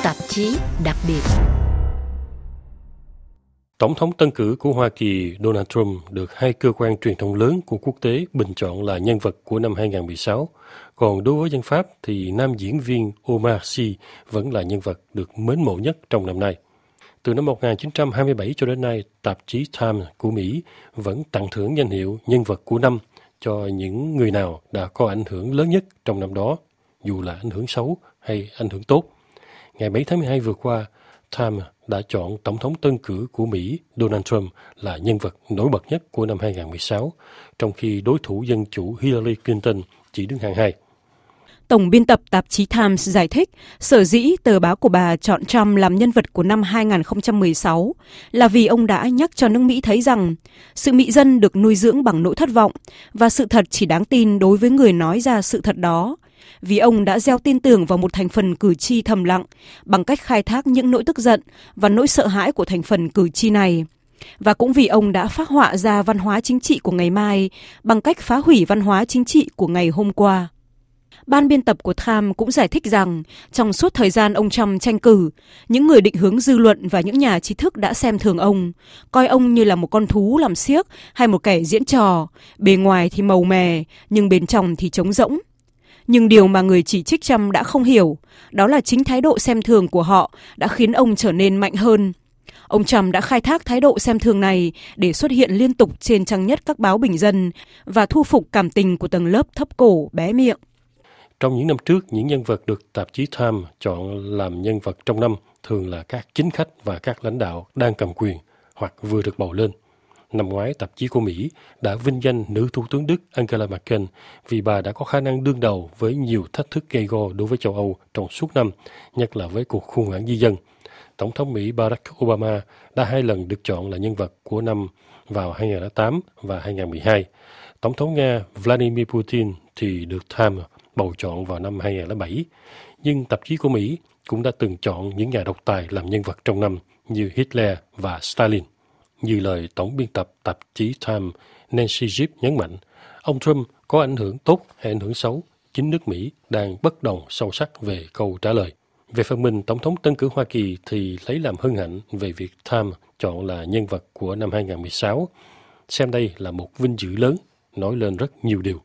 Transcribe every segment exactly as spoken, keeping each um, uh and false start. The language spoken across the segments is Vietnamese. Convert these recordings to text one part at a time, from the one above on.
tạp chí đặc biệt. Tổng thống tân cử của Hoa Kỳ Donald Trump được hai cơ quan truyền thông lớn của quốc tế bình chọn là nhân vật của năm hai không một sáu. Còn đối với dân Pháp thì nam diễn viên Omar Sy vẫn là nhân vật được mến mộ nhất trong năm nay. Từ năm một nghìn chín trăm hai mươi bảy cho đến nay, tạp chí Time của Mỹ vẫn tặng thưởng danh hiệu nhân vật của năm cho những người nào đã có ảnh hưởng lớn nhất trong năm đó, dù là ảnh hưởng xấu hay ảnh hưởng tốt. Ngày bảy tháng mười hai vừa qua, Time đã chọn Tổng thống tân cử của Mỹ Donald Trump là nhân vật nổi bật nhất của năm hai không một sáu, trong khi đối thủ dân chủ Hillary Clinton chỉ đứng hạng hai. Tổng biên tập tạp chí Times giải thích sở dĩ tờ báo của bà chọn Trump làm nhân vật của năm hai không một sáu là vì ông đã nhắc cho nước Mỹ thấy rằng sự mị dân được nuôi dưỡng bằng nỗi thất vọng và sự thật chỉ đáng tin đối với người nói ra sự thật đó. Vì ông đã gieo tin tưởng vào một thành phần cử tri thầm lặng bằng cách khai thác những nỗi tức giận và nỗi sợ hãi của thành phần cử tri này. Và cũng vì ông đã phác họa ra văn hóa chính trị của ngày mai bằng cách phá hủy văn hóa chính trị của ngày hôm qua. Ban biên tập của Time cũng giải thích rằng trong suốt thời gian ông Trump tranh cử, những người định hướng dư luận và những nhà trí thức đã xem thường ông, coi ông như là một con thú làm xiếc hay một kẻ diễn trò, bề ngoài thì màu mè nhưng bên trong thì trống rỗng. Nhưng điều mà người chỉ trích Trump đã không hiểu, đó là chính thái độ xem thường của họ đã khiến ông trở nên mạnh hơn. Ông Trump đã khai thác thái độ xem thường này để xuất hiện liên tục trên trang nhất các báo bình dân và thu phục cảm tình của tầng lớp thấp cổ bé miệng. Trong những năm trước, những nhân vật được tạp chí Time chọn làm nhân vật trong năm thường là các chính khách và các lãnh đạo đang cầm quyền hoặc vừa được bầu lên. Năm ngoái, tạp chí của Mỹ đã vinh danh nữ thủ tướng Đức Angela Merkel vì bà đã có khả năng đương đầu với nhiều thách thức gây go đối với châu Âu trong suốt năm, nhất là với cuộc khủng hoảng di dân. Tổng thống Mỹ Barack Obama đã hai lần được chọn là nhân vật của năm vào hai không không tám và hai không một hai. Tổng thống Nga Vladimir Putin thì được Time bầu chọn vào năm hai không không bảy. Nhưng tạp chí của Mỹ cũng đã từng chọn những nhà độc tài làm nhân vật trong năm như Hitler và Stalin. Như lời tổng biên tập tạp chí Time Nancy Gibb nhấn mạnh, ông Trump có ảnh hưởng tốt hay ảnh hưởng xấu, chính nước Mỹ đang bất đồng sâu sắc về câu trả lời. Về phần mình, Tổng thống tân cử Hoa Kỳ thì lấy làm hân hạnh về việc Time chọn là nhân vật của năm hai không một sáu. Xem đây là một vinh dự lớn, nói lên rất nhiều điều.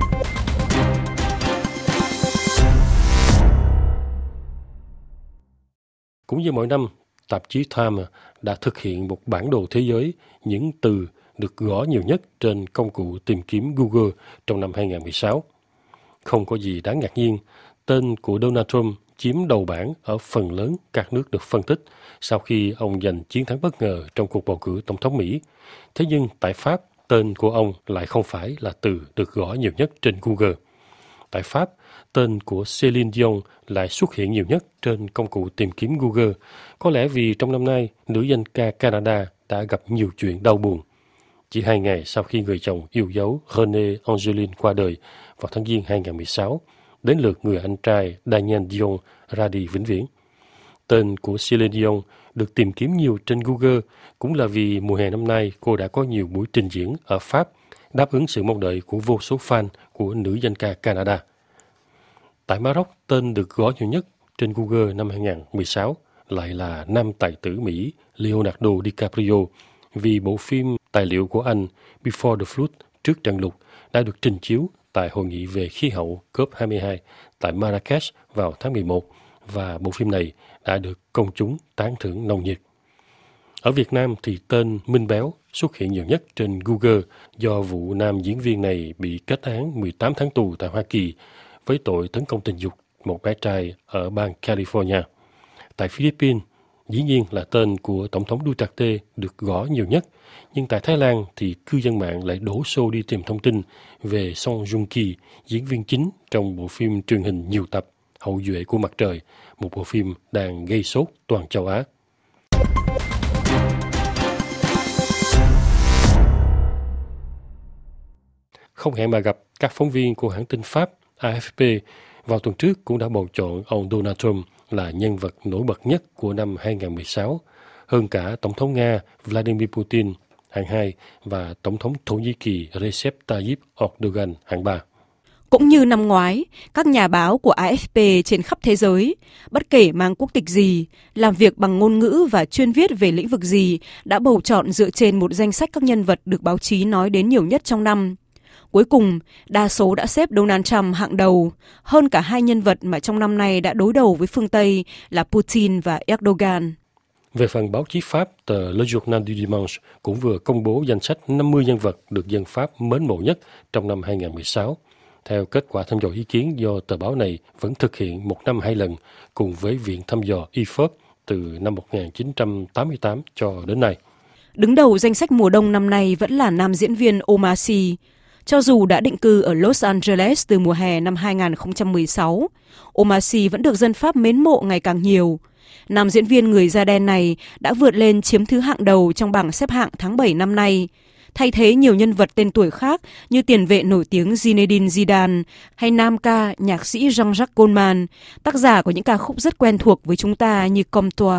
Cũng như mỗi năm, tạp chí Time đã thực hiện một bản đồ thế giới những từ được gõ nhiều nhất trên công cụ tìm kiếm Google trong năm hai không một sáu. Không có gì đáng ngạc nhiên, tên của Donald Trump chiếm đầu bảng ở phần lớn các nước được phân tích sau khi ông giành chiến thắng bất ngờ trong cuộc bầu cử tổng thống Mỹ. Thế nhưng tại Pháp, tên của ông lại không phải là từ được gõ nhiều nhất trên Google. Tại Pháp, tên của Celine Dion lại xuất hiện nhiều nhất trên công cụ tìm kiếm Google, có lẽ vì trong năm nay, nữ danh ca Canada đã gặp nhiều chuyện đau buồn. Chỉ hai ngày sau khi người chồng yêu dấu René Angélil qua đời vào tháng Giêng hai không một sáu, đến lượt người anh trai Daniel Dion ra đi vĩnh viễn. Tên của Celine Dion được tìm kiếm nhiều trên Google cũng là vì mùa hè năm nay cô đã có nhiều buổi trình diễn ở Pháp, đáp ứng sự mong đợi của vô số fan của nữ danh ca Canada. Tại Maroc, tên được gõ nhiều nhất trên Google năm hai không một sáu lại là nam tài tử Mỹ Leonardo DiCaprio vì bộ phim tài liệu của anh Before the Flood, trước trận lụt, đã được trình chiếu tại hội nghị về khí hậu cốp hai mươi hai tại Marrakech vào tháng mười một và bộ phim này đã được công chúng tán thưởng nồng nhiệt. Ở Việt Nam thì tên Minh Béo xuất hiện nhiều nhất trên Google do vụ nam diễn viên này bị kết án mười tám tháng tù tại Hoa Kỳ với tội tấn công tình dục một bé trai ở bang California. Tại Philippines, dĩ nhiên là tên của Tổng thống Duterte được gõ nhiều nhất, nhưng tại Thái Lan thì cư dân mạng lại đổ xô đi tìm thông tin về Song Joong Ki, diễn viên chính trong bộ phim truyền hình nhiều tập Hậu duệ của mặt trời, một bộ phim đang gây sốt toàn châu Á. Không hẹn mà gặp, các phóng viên của hãng tin Pháp A F P vào tuần trước cũng đã bầu chọn ông Donald Trump là nhân vật nổi bật nhất của năm hai không một sáu, hơn cả Tổng thống Nga Vladimir Putin hạng hai và Tổng thống Thổ Nhĩ Kỳ Recep Tayyip Erdogan hạng ba. Cũng như năm ngoái, các nhà báo của a ép pê trên khắp thế giới, bất kể mang quốc tịch gì, làm việc bằng ngôn ngữ và chuyên viết về lĩnh vực gì, đã bầu chọn dựa trên một danh sách các nhân vật được báo chí nói đến nhiều nhất trong năm. Cuối cùng, đa số đã xếp Donald Trump hạng đầu, hơn cả hai nhân vật mà trong năm nay đã đối đầu với phương Tây là Putin và Erdogan. Về phần báo chí Pháp, tờ Le Journal du Dimanche cũng vừa công bố danh sách năm mươi nhân vật được dân Pháp mến mộ nhất trong năm hai không một sáu. Theo kết quả thăm dò ý kiến do tờ báo này vẫn thực hiện một năm hai lần cùng với Viện thăm dò i ép o pê từ năm một nghìn chín trăm tám mươi tám cho đến nay. Đứng đầu danh sách mùa đông năm nay vẫn là nam diễn viên Omar Sy. Cho dù đã định cư ở Los Angeles từ mùa hè năm hai không một sáu, Omar Sy vẫn được dân Pháp mến mộ ngày càng nhiều. Nam diễn viên người da đen này đã vượt lên chiếm thứ hạng đầu trong bảng xếp hạng tháng bảy năm nay, thay thế nhiều nhân vật tên tuổi khác như tiền vệ nổi tiếng Zinedine Zidane hay nam ca nhạc sĩ Jean-Jacques Goldman, tác giả của những ca khúc rất quen thuộc với chúng ta như Comme Toi.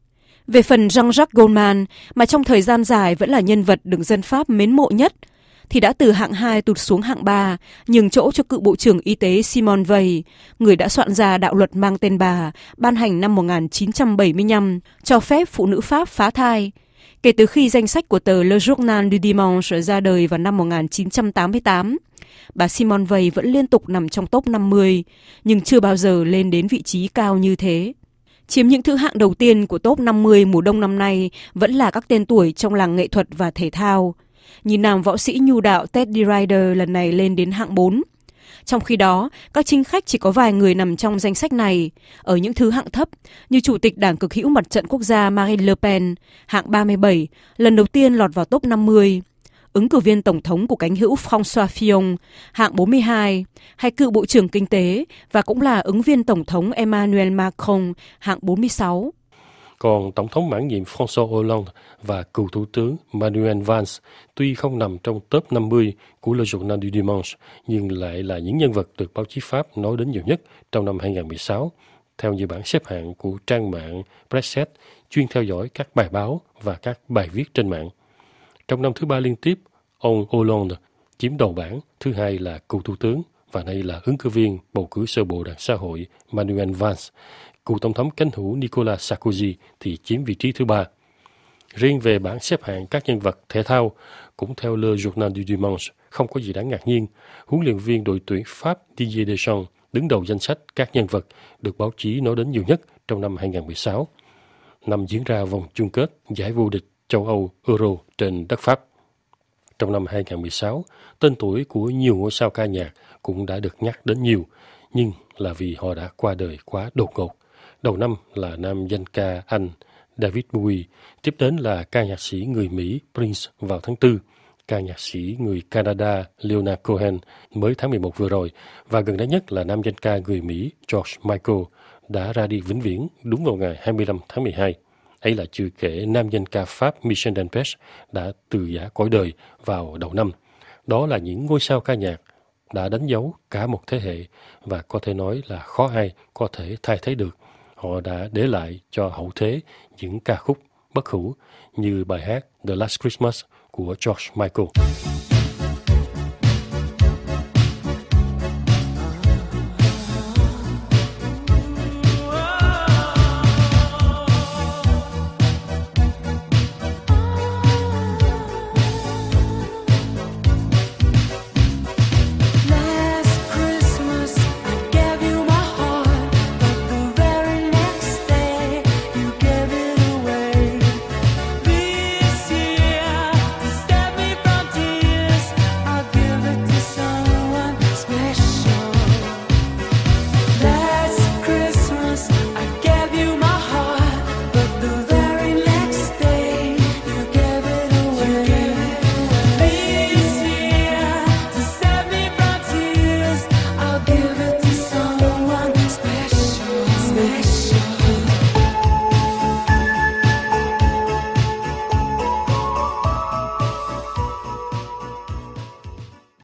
Về phần Jean-Jacques Goldman, mà trong thời gian dài vẫn là nhân vật được dân Pháp mến mộ nhất, thì đã từ hạng hai tụt xuống hạng ba, nhường chỗ cho cựu Bộ trưởng Y tế Simone Veil, người đã soạn ra đạo luật mang tên bà, ban hành năm một nghìn chín trăm bảy mươi lăm, cho phép phụ nữ Pháp phá thai. Kể từ khi danh sách của tờ Le Journal du Dimanche ra đời vào năm một nghìn chín trăm tám mươi tám, bà Simone Veil vẫn liên tục nằm trong top năm mươi, nhưng chưa bao giờ lên đến vị trí cao như thế. Chiếm những thứ hạng đầu tiên của top năm mươi mùa đông năm nay vẫn là các tên tuổi trong làng nghệ thuật và thể thao. Như nam võ sĩ nhu đạo Teddy Riner lần này lên đến hạng bốn. Trong khi đó, các chính khách chỉ có vài người nằm trong danh sách này, ở những thứ hạng thấp như Chủ tịch Đảng Cực hữu Mặt trận Quốc gia Marine Le Pen, hạng ba mươi bảy, lần đầu tiên lọt vào top năm mươi. Ứng cử viên Tổng thống của cánh hữu François Fillon, hạng bốn mươi hai, hay cựu Bộ trưởng Kinh tế và cũng là ứng viên Tổng thống Emmanuel Macron, hạng bốn mươi sáu. Còn Tổng thống mãn nhiệm François Hollande và cựu Thủ tướng Manuel Valls tuy không nằm trong top năm mươi của Le Journal du Dimanche, nhưng lại là những nhân vật được báo chí Pháp nói đến nhiều nhất trong năm hai không một sáu, theo như bảng xếp hạng của trang mạng Presset, chuyên theo dõi các bài báo và các bài viết trên mạng. Trong năm thứ ba liên tiếp, ông Hollande chiếm đầu bảng, thứ hai là cựu Thủ tướng, và nay là ứng cử viên bầu cử sơ bộ Đảng Xã hội Manuel Valls. Cựu Tổng thống cánh hữu Nicolas Sarkozy thì chiếm vị trí thứ ba. Riêng về bảng xếp hạng các nhân vật thể thao, cũng theo Le Journal du Dimanche, không có gì đáng ngạc nhiên. Huấn luyện viên đội tuyển Pháp Didier Deschamps đứng đầu danh sách các nhân vật được báo chí nói đến nhiều nhất trong năm hai không một sáu. Năm diễn ra vòng chung kết giải vô địch châu Âu Euro trên đất Pháp. Trong năm hai không một sáu, tên tuổi của nhiều ngôi sao ca nhạc cũng đã được nhắc đến nhiều, nhưng là vì họ đã qua đời quá đột ngột. Đầu năm là nam danh ca Anh David Bowie, tiếp đến là ca nhạc sĩ người Mỹ Prince vào tháng tư, ca nhạc sĩ người Canada Leonard Cohen mới tháng mười một vừa rồi, và gần đây nhất là nam danh ca người Mỹ George Michael đã ra đi vĩnh viễn đúng vào ngày hai mươi lăm tháng mười hai. Ấy là chưa kể nam danh ca Pháp Michel Delpech đã từ giã cõi đời vào đầu năm. Đó là những ngôi sao ca nhạc đã đánh dấu cả một thế hệ và có thể nói là khó ai có thể thay thế được. Họ đã để lại cho hậu thế những ca khúc bất hủ như bài hát The Last Christmas của George Michael.